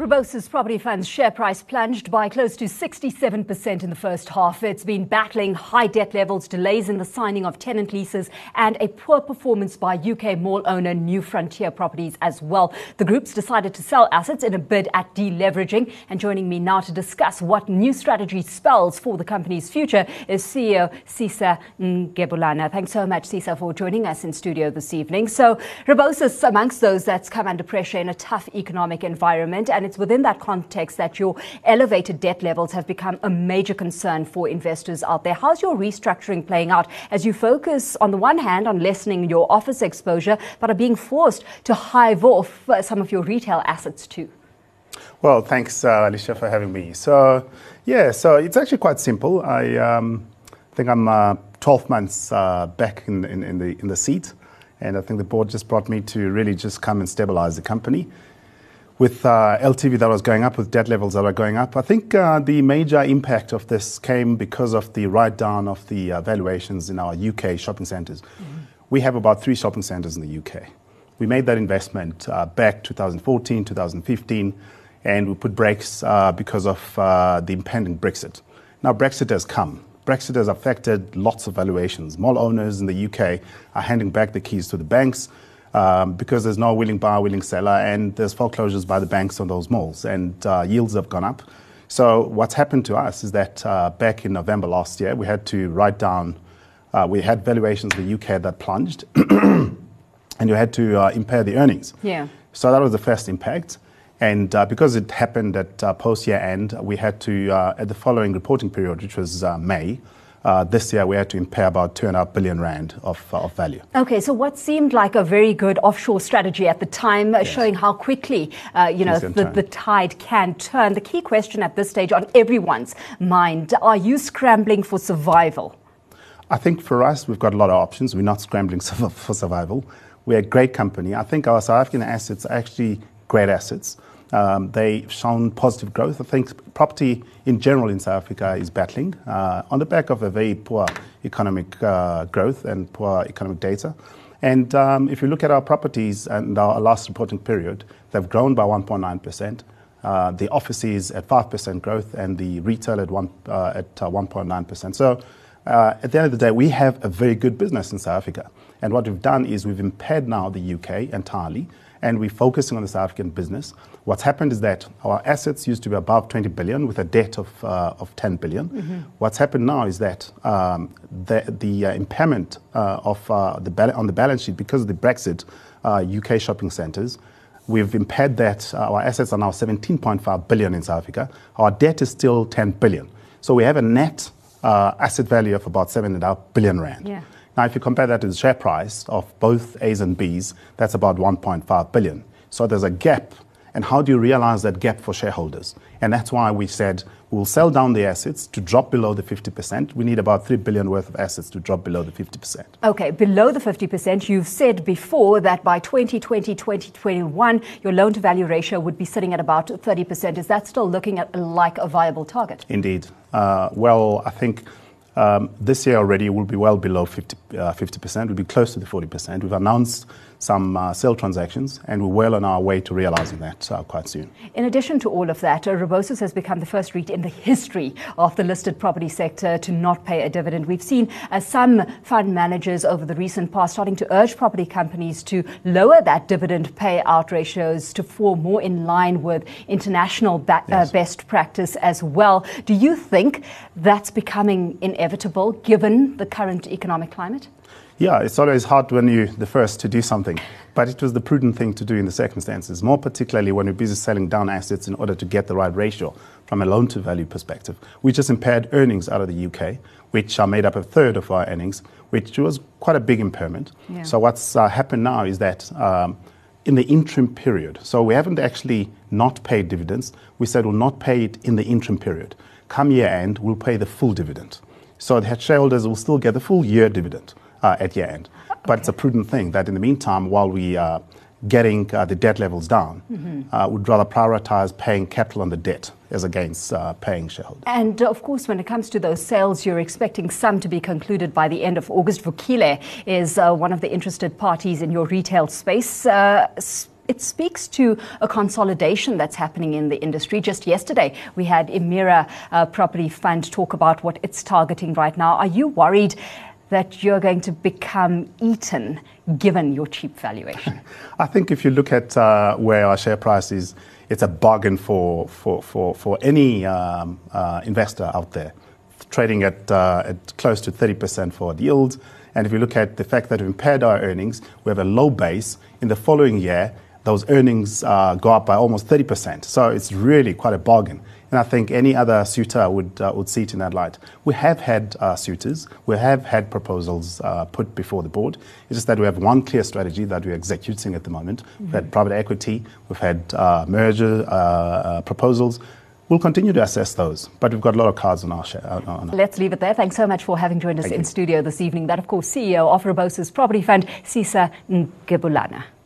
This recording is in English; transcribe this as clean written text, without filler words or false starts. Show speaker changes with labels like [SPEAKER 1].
[SPEAKER 1] Rebosis Property Fund's share price plunged by close to 67% in the first half. It's been battling high debt levels, delays in the signing of tenant leases, and a poor performance by UK mall owner New Frontier Properties as well. The group's decided to sell assets in a bid at deleveraging. And joining me now to discuss what new strategy spells for the company's future is CEO Sisa Ngebulana. Thanks so much, Sisa, for joining us in studio this evening. So Rebosis amongst those that's come under pressure in a tough economic environment, and it's within that context that your elevated debt levels have become a major concern for investors out there. How's your restructuring playing out as you focus, on the one hand, on lessening your office exposure, but are being forced to hive off some of your retail assets too?
[SPEAKER 2] Well, thanks, Alicia, for having me. So it's actually quite simple. I think I'm 12 months back in the seat, and I think the board just brought me to really just come and stabilize the company. With LTV that was going up, with debt levels that are going up, I think the major impact of this came because of the write-down of the valuations in our UK shopping centres. Mm-hmm. We have about 3 shopping centres in the UK. We made that investment back 2014, 2015, and we put brakes because of the impending Brexit. Now, Brexit has come. Brexit has affected lots of valuations. Mall owners in the UK are handing back the keys to the banks, because there's no willing buyer, willing seller, and there's foreclosures by the banks on those malls, and yields have gone up. So what's happened to us is that back in November last year, we had to write down, we had valuations in the UK that plunged, and you had to impair the earnings. Yeah. So that was the first impact. And because it happened at post-year end, we had to, at the following reporting period, which was May, this year we had to impair about 2.5 billion rand of value. Okay, so what seemed like a very good offshore strategy at the time, yes, showing how quickly the tide can turn. The key question at this stage on everyone's mind: are you scrambling for survival? I think for us, we've got a lot of options. We're not scrambling for survival. We're a great company. I think our South African assets are actually great assets. They've shown positive growth. I think property in general in South Africa is battling on the back of a very poor economic growth and poor economic data. And if you look at our properties and our last reporting period, they've grown by 1.9%. The office is at 5% growth, and the retail at 1.9%. So at the end of the day, we have a very good business in South Africa. And what we've done is we've impaired now the UK entirely, and we're focusing on the South African business. What's happened is that our assets used to be above 20 billion with a debt of 10 billion. Mm-hmm. What's happened now is that the impairment on the balance sheet because of the Brexit UK shopping centres, we've impaired that. Our assets are now 17.5 billion in South Africa. Our debt is still 10 billion. So we have a net asset value of about 7.5 billion rand. Yeah. Now, if you compare that to the share price of both A's and B's, that's about 1.5 billion. So there's a gap. And how do you realize that gap for shareholders? And that's why we said we'll sell down the assets to drop below the 50%. We need about 3 billion worth of assets to drop below the 50%. Okay, below the 50%, you've said before that by 2020, 2021, your loan-to-value ratio would be sitting at about 30%. Is that still looking like a viable target? Indeed. Well, I think this year already will be well below 50%. We'll be close to the 40%. We've announced some sale transactions, and we're well on our way to realizing that quite soon. In addition to all of that, Rebosis has become the first REIT in the history of the listed property sector to not pay a dividend. We've seen some fund managers over the recent past starting to urge property companies to lower that dividend payout ratios to fall more in line with international best practice as well. Do you think that's becoming inevitable given the current economic climate? Yeah, it's always hard when you're the first to do something, but it was the prudent thing to do in the circumstances, more particularly when you're busy selling down assets in order to get the right ratio from a loan-to-value perspective. We just impaired earnings out of the UK, which are made up of a third of our earnings, which was quite a big impairment. Yeah. So what's happened now is that in the interim period, so we haven't actually not paid dividends. We said we'll not pay it in the interim period. Come year end, we'll pay the full dividend. So the shareholders will still get the full year dividend at year end. Okay. But it's a prudent thing that in the meantime, while we are getting the debt levels down, we'd rather prioritize paying capital on the debt as against paying shareholders. And of course, when it comes to those sales, you're expecting some to be concluded by the end of August. Vukile is one of the interested parties in your retail space.
[SPEAKER 1] it speaks to a consolidation that's happening in the industry. Just yesterday, we had Emira Property Fund talk about what it's targeting right now. Are you worried that you're going to become eaten given your cheap valuation?
[SPEAKER 2] I think if you look at where our share price is, it's a bargain for any investor out there, trading at close to 30% forward yield. And if you look at the fact that we've impaired our earnings, we have a low base. In the following year, those earnings go up by almost 30%. So it's really quite a bargain. And I think any other suitor would see it in that light. We have had suitors. We have had proposals put before the board. It's just that we have one clear strategy that we're executing at the moment. Mm-hmm. We've had private equity. We've had merger proposals. We'll continue to assess those, but we've got a lot of cards on our share.
[SPEAKER 1] Let's leave it there. Thanks so much for having joined us in studio this evening. That, of course, CEO of Rebosis Property Fund, Sisa Ngubulana.